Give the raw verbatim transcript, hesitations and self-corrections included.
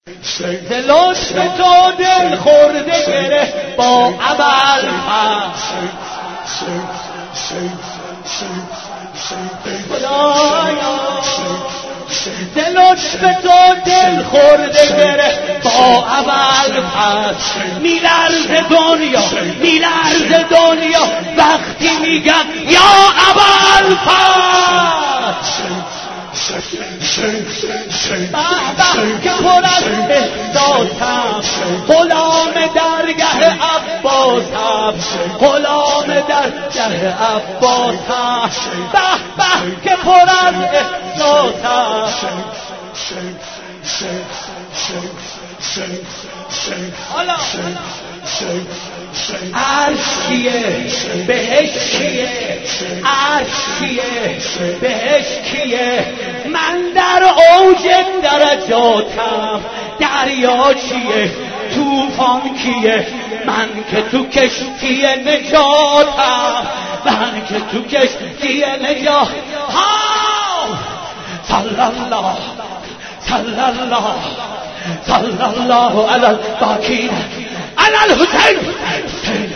لطف تو دل خورده گره با عمل خدایا لطف تو دل خورده گره با عمل پس میلرزه دنیا میلرزه دنیا وقتی میگن یا عمل پس که پر از احساسم غلام درگه عباسم غلام درگه عباسم به به که پر از احساسم حالا عرش کیه بهش کیه عرش کیه بهش کیه من در اوج درجاتم دریا چیه توفان کیه من که تو کشتی نجاتم من که تو کشتی نجات ها صلی الله صلی الله صلی الله علی الباقین علی الحسین